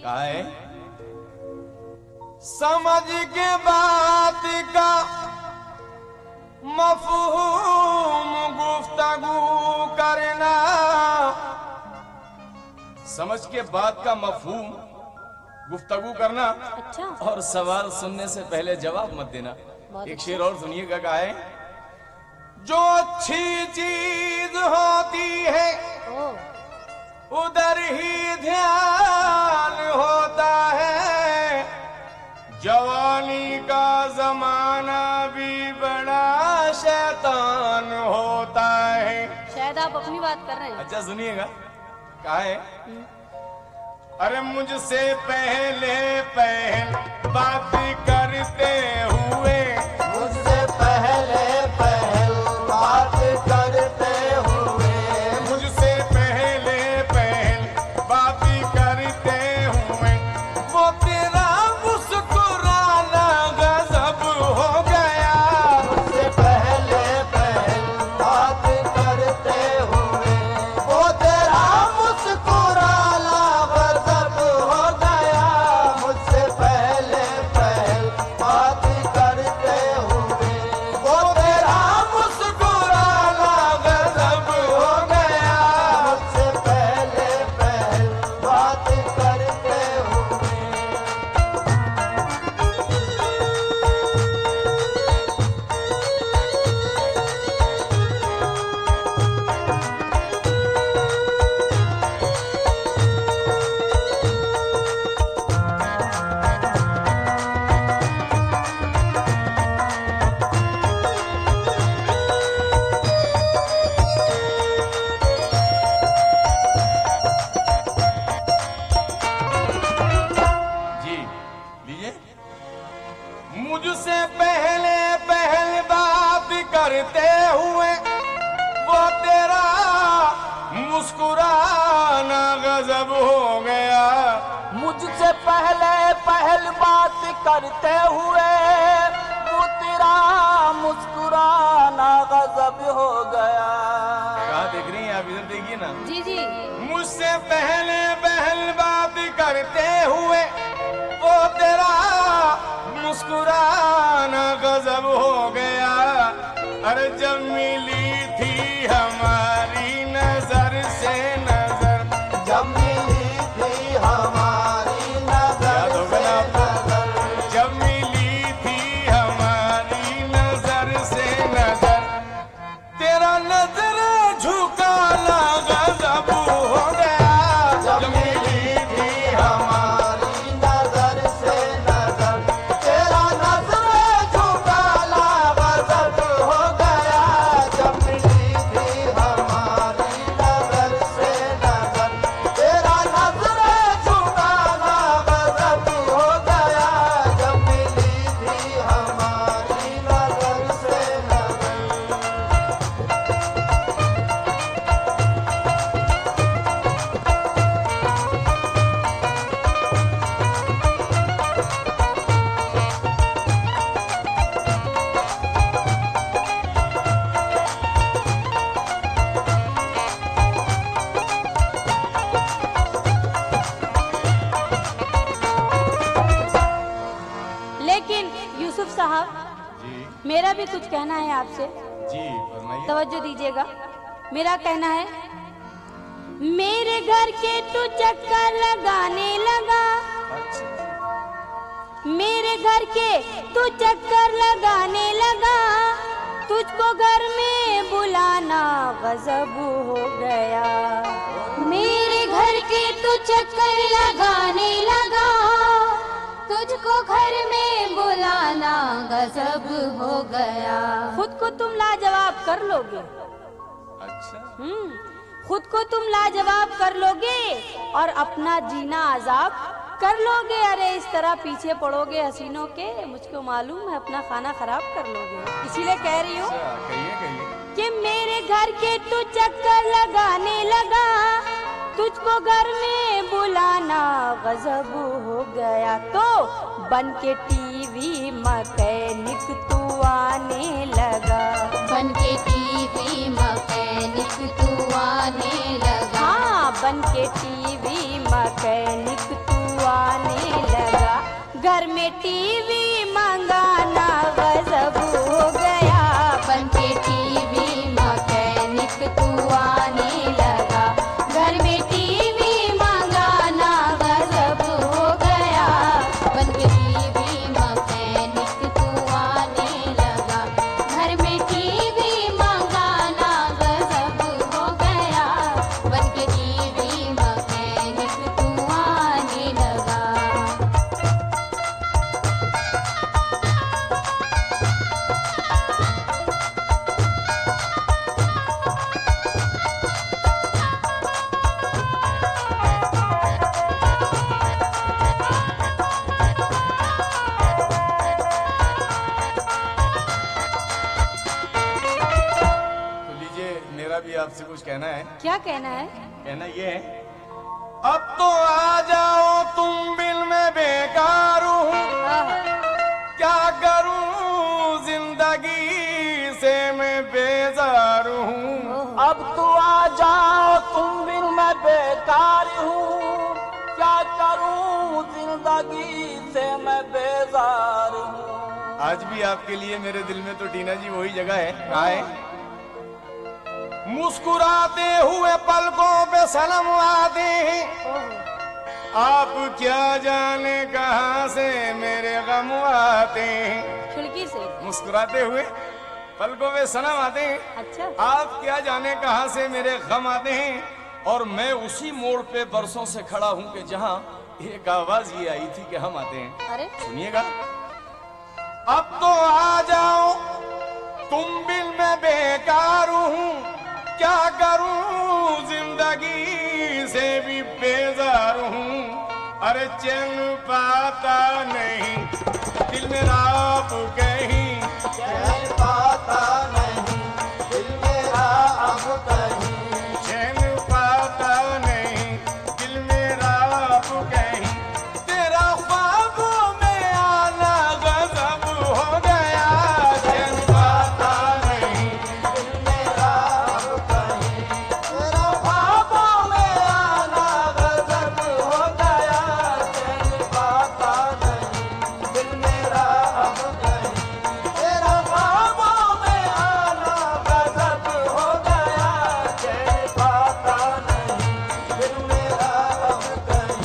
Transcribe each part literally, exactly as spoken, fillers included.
का है समझ के बात का मफहूम गुफ्तगू करना। समझ के बात का मफहूम गुफ्तगू करना। अच्छा। और सवाल सुनने से पहले जवाब मत देना। एक अच्छा। शेर और सुनिएगा का है जो अच्छी चीज होती है ओ उधर ही ध्यान होता है। जवानी का जमाना भी बड़ा शैतान होता है। शायद आप अपनी बात कर रहे हैं। अच्छा सुनिएगा क्या है अरे मुझसे पहले पहल बात करते हुए मुझसे पहले पहल बात करते हुए मुझसे पहले पहल बात करते हुए वो तेरा मुस्कुराना गजब हो गया। मुझसे पहले पहल बात करते हुए वो तेरा मुस्कुराना गजब हो गया। मुझसे पहले पहल बात करते हुए वो तेरा मुस्कुराना गजब हो गया। मुझसे पहले पहल बात करते हुए जी लीजिए मुझसे पहले पहल बात करते हुए वो तेरा मुस्कुराना गजब हो गया। मुझसे पहले पहल बात करते हुए वो तेरा मुस्कुराना गजब हो गया। कहाँ देख रही हैं आप इधर देखिए ना। जी जी। मुझसे पहले पहल बात करते हुए वो तेरा मुस्कुराना गजब हो गया। अरे जब मिली थी हमारी नजर से नजर जब मिली थी हमारी नजर याद होगा से ना आपको? नजर जब मिली थी हमारी नजर से नजर तेरा नजर झुकाना गजब हो गया। जब मिली थी हमारी नजर से नजर तेरा नजर झुकाना गजब हो गया। जब मिली थी हमारी नजर से नजर तेरा नजर झुकाना गजब हो गया। जब मिली थी हमारी नजर से नजर लेकिन यूसुफ साहब जी मेरा भी कुछ कहना है आपसे, जी फरमाइए। तवज्जो दीजिएगा। मेरा कहना है मेरे घर के तू चक्कर लगाने लगा। अच्छा मेरे घर के तू चक्कर लगाने लगा। तुझको घर में बुलाना गजब हो गया। मेरे घर के तू चक्कर लगाने लगा। तुझको घर में बुलाना गजब हो गया। खुद को तुम लाजवाब कर लोगे। अच्छा हम्म खुद को तुम लाजवाब कर लोगे और अपना जीना आजाब कर लोगे। अरे इस तरह पीछे पड़ोगे हसीनों के, मुझको मालूम है अपना खाना खराब कर लोगे। इसीलिए कह रही हूँ अच्छा कहिए कहिए। कि मेरे घर के तू चक्कर लगाने लगा। तुझको घर में बुलाना गजब हो गया, तो बन के टीवी मैकेनिक तू आने लगा। बन के टीवी मैकेनिक तू आने लगा। हाँ, बन के टीवी मैकेनिक तू आने लगा। घर में टीवी मंगाना गजब हो गया। बन के टीवी मैकेनिक तू आने लगा। घर में टीवी मंगाना गजब हो गया। बन के टीवी मैकेनिक तू आने लगा। घर में टीवी मंगाना गजब हो गया। बन के टीवी मैकेनिक तू आने लगा। तो लीजिए, मेरा भी आपसे कुछ कहना है। क्या कहना है? कहना ये है, अब तो आ जाओ तुम बिल में बेकार हूँ, क्या करूँ जिंदगी से मैं बेजार हूँ। अब तू आ जाओ तुम बिन मैं बेकार हूँ, क्या करूँ जिंदगी से मैं बेजार हूँ। आज भी आपके लिए मेरे दिल में तो टीना जी वही जगह है। कहाँ है? मुस्कुराते हुए पलकों पे सनम आते हैं, आप क्या जाने कहाँ से मेरे गम आते हैं। खिड़की से? मुस्कुराते हुए पलकों पे सनम आते हैं, अच्छा। आप क्या जाने कहाँ से मेरे गम आते हैं। और मैं उसी मोड़ पे बरसों से खड़ा हूँ कि जहाँ एक आवाज ये आई थी कि हम आते हैं। अरे सुनिएगा, अब तो आ जाओ तुम बिल में बेकार हूँ, क्या करूँ जिंदगी से भी बेजार हूँ। अरे चैन पाता नहीं दिल मेरा आप कहीं, चैन पाता नहीं दिल मेरा अब कहीं। चैन पाता नहीं दिल मेरा आप कहीं। तेरा ख्वाबों में आना गजब हो गया, चैन पाता नहीं दिल मेरा अब कहीं। तेरा ख्वाबों में आना गजब हो गया, चैन पाता नहीं दिल मेरा अब कहीं। तेरा ख्वाबों में आना गजब हो गया, चैन पाता नहीं दिल मेरा अब कहीं।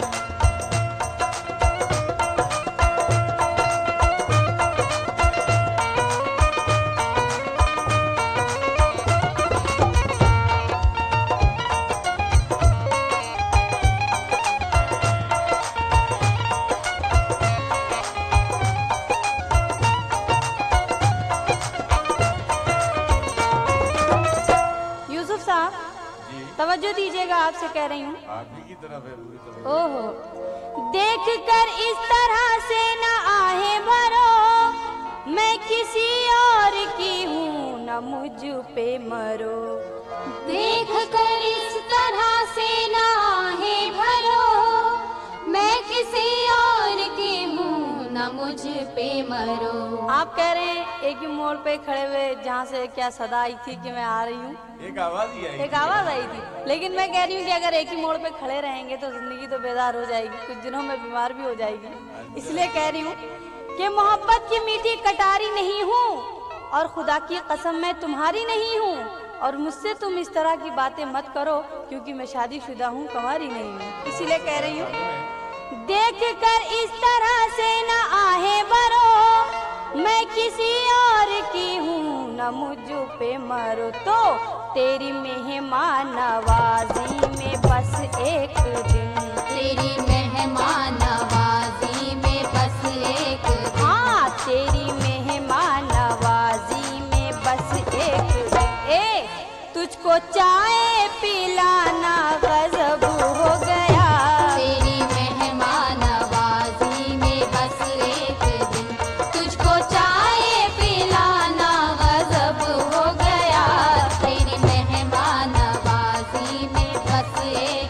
यूसुफ साहब, जी, तवज्जो दीजिएगा, आपसे कह रही हूँ। आप ही की तरफ है पूरी तरह। ओहो, देख कर इस तरह से न आहे भरो, मैं किसी और की हूँ न मुझ पे मरो। देख कर इस तरह से ना है भरो, मैं किसी और की हूँ न मुझ पे मरो। आप कह रहे हैं एक ही मोड़ पे खड़े हुए जहाँ से क्या सदा आई थी कि मैं आ रही हूँ, एक आवाज ही आई एक आवाज आई थी। लेकिन मैं कह रही हूँ कि अगर एक ही मोड़ पे खड़े रहेंगे तो जिंदगी तो बेजार हो जाएगी, कुछ दिनों में बीमार भी हो जाएगी। इसलिए कह रही हूँ कि मोहब्बत की मीठी कटारी नहीं हूँ, और खुदा की कसम मैं तुम्हारी नहीं हूँ, और मुझसे तुम इस तरह की बातें मत करो क्योंकि मैं शादीशुदा हूँ, कुंवारी नहीं हूँ। इसीलिए कह रही हूँ, देख कर इस तरह से न आहे भरो, मैं किसी और की हूँ न मुझ पे मरो। तो तेरी मेहमान नवाजी में बस एक दिन, तेरी मेहमान नवाजी में बस एक दिन। हाँ, तेरी मेहमान नवाजी में बस एक दिन। ए, तुझको चाय पिलाना गजब हो गया। तेरी मेहमान नवाजी में बस एक दिन, तुझको चाय पिलाना गजब हो गया। तेरी मेहमान नवाजी में बस एक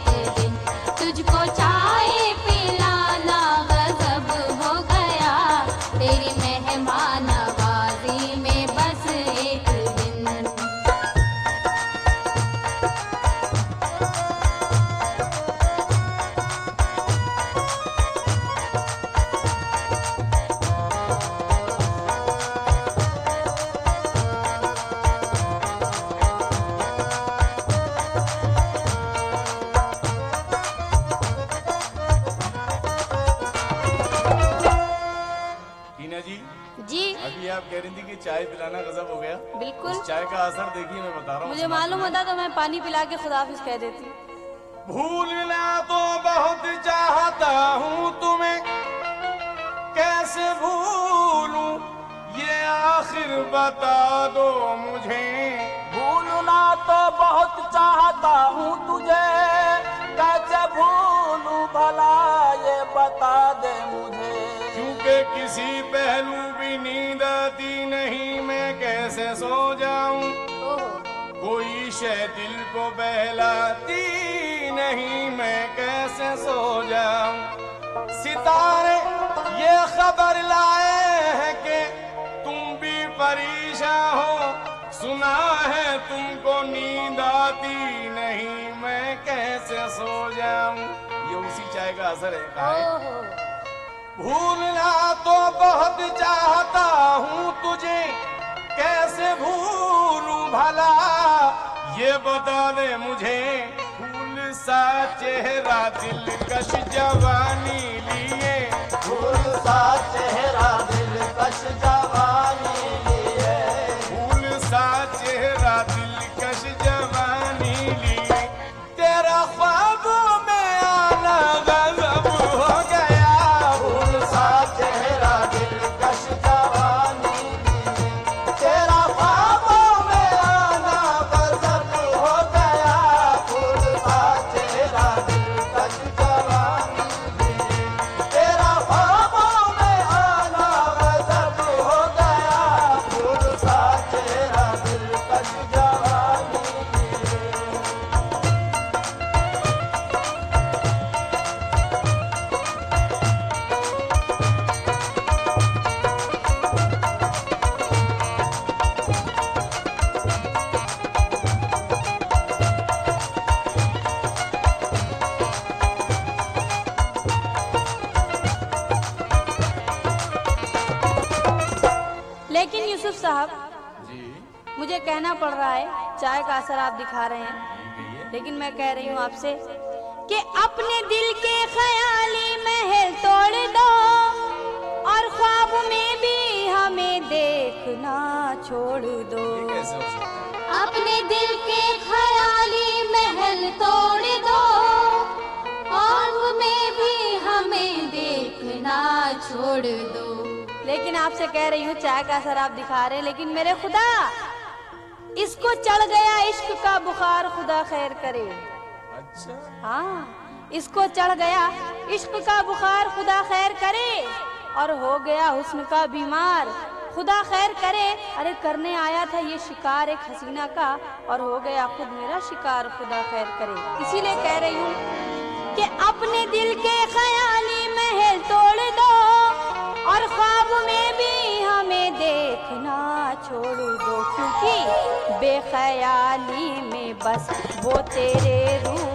जी जी अभी आप कह रही थी कि चाय पिलाना गजब हो गया। बिल्कुल। इस चाय का असर देखिए, मैं बता रहा हूँ। मुझे मालूम होता तो मैं पानी पिला के खुदाफिज कह देती। भूलना तो बहुत चाहता हूँ तुम्हें, कैसे भूलूं ये आखिर बता दो मुझे। भूलना तो बहुत चाहता हूँ तुझे, कैसे भूलूं भला ये बता दे मुझे। क्योंकि किसी पहलू भी नींद आती नहीं, मैं कैसे सो जाऊं। कोई शय दिल को बहलाती नहीं, मैं कैसे सो जाऊं। सितारे ये खबर लाए हैं कि तुम भी परेशान हो, सुना है तुमको नींद आती नहीं, मैं कैसे सो जाऊं। ये उसी चाय का असर है। कहा है भूलना तो बहुत चाहता हूँ तुझे, कैसे भूलूं भला ये बता दे मुझे। फूल सा चेहरा दिलकश जवानी लिए, फूल सा चेहरा दिलकश जवानी लिए, फूल सा चेहरा दिलकश जवानी लिए। तेरा ख्वाबों में आना गजब हो गया। फूल सा चेहरा दिलकश जवानी लिए, तेरा ख्वाबों में आना गजब हो गया। फूल सा चेहरा दिलकश जवानी लिए, तेरा ख्वाबों में आना गजब हो गया। फूल सा चेहरा दिलकश जवानी लिए। लेकिन यूसुफ साहब जी मुझे कहना पड़ रहा है, चाय का असर आप दिखा रहे हैं, लेकिन मैं कह रही हूँ आपसे कि अपने दिल के ख्याली महल तोड़ दो और ख्वाब में भी हमें देखना छोड़ दो। कैसे हो सकता है। अपने दिल के ख्याली महल तोड़ दो, ख्वाब में भी हमें देखना छोड़ दो। लेकिन आपसे कह रही हूँ चाय का असर आप दिखा रहे हैं, लेकिन मेरे खुदा इसको चढ़ गया इश्क का बुखार, खुदा खैर करे। अच्छा हाँ, इसको चढ़ गया इश्क का बुखार, खुदा खैर करे। और हो गया हुस्न का बीमार, खुदा खैर करे। अरे करने आया था ये शिकार एक हसीना का, और हो गया खुद मेरा शिकार, खुदा खैर करे। इसीलिए कह रही हूँ कि अपने दिल के ख्याली महल तोड़ दो और ख्वाब में भी हमें देखना छोड़ दो। क्योंकि बेख्याली में बस वो तेरे रूह